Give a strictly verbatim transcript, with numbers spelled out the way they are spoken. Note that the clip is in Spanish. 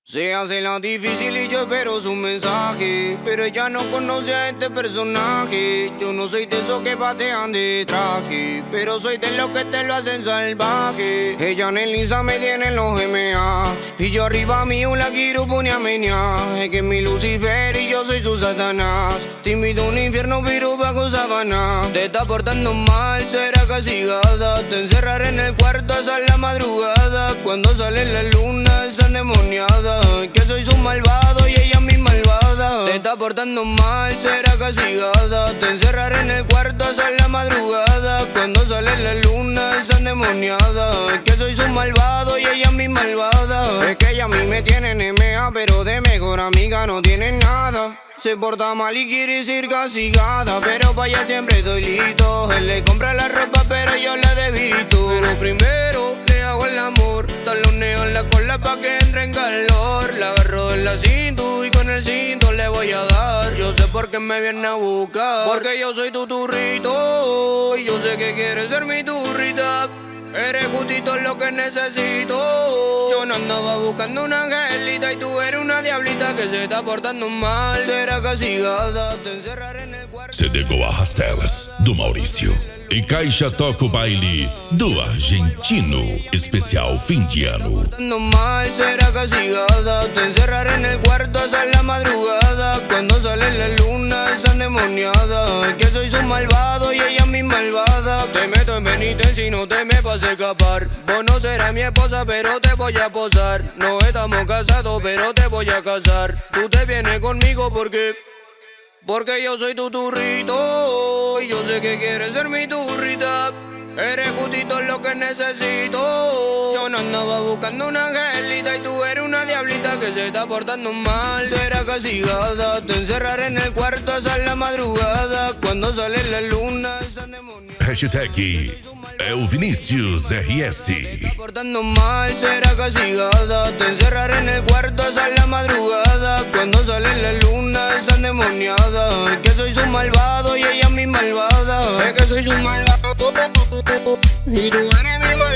Se hace la difícil y yo espero su mensaje, pero ella no conoce a este personaje. Yo no soy de esos que patean de traje, pero soy de los que te lo hacen salvaje. Ella en el Insta me tiene en los M A, y yo arriba mío la quiero poner a menear. Es que es mi Lucifer y yo soy su Satanás. Te invito a un infierno pero bajo sabana. Te está portando mal, será castigada. Te encerraré en el cuarto hasta la madrugada. Cuando sale la luna está endemoniada, que soy su malvado y ella mi malvada. Te está portando mal, será castigada. Te encerraré en el cuarto hasta la madrugada. Cuando sale la luna está endemoniada, que soy su malvado y ella mi malvada. Es que ella a mí me tiene en M A, pero de mejor amiga no tiene nada. Se porta mal y quiere ser castigada, pero para ella siempre estoy listo. Él le compra la ropa pero yo la debito. Pero primero le hago el amor, taloneo en la cola pa' que entre en calor. La agarro de la cinta y con el cinto le voy a dar. Yo sé por qué me viene a buscar, porque yo soy tu turrito y yo sé que quieres ser mi turrita. Eres justito lo que necesito. Yo no andaba buscando una angelita y tú eres una diablita que se está portando mal. Será castigada, te encerraré en el cuarto. C D Goa Rastelas, do Maurício. E Caixa toca o baile do argentino, especial fim de ano. Portando mal, será castigada. Te encerraré en el cuarto hasta la madrugada. Cuando sale la luna está endemoniada, que soy su malvado y ella mi malvada. Te meto en penitencia y no te me vas a escapar. Vos no serás mi esposa pero te voy a posar. No estamos casados pero te voy a casar. Tú te vienes conmigo porque... Porque yo soy tu turrito y yo sé que quieres ser mi turrita. Eres justito lo que necesito. Yo no andaba buscando una angelita y tú eres una diablita que se está portando mal. Será castigada, te encerraré en el cuarto hasta la madrugada. Cuando sale la luna están demoniados. Hashtag é o Vinícius R S. Te está portando mal, será castigada. Te encerraré en el cuarto hasta la madrugada. Cuando sale la luna están endemoniada, que soy su malvado y ella mi malvada. Es que soy su malvado y tú eres mi malvado.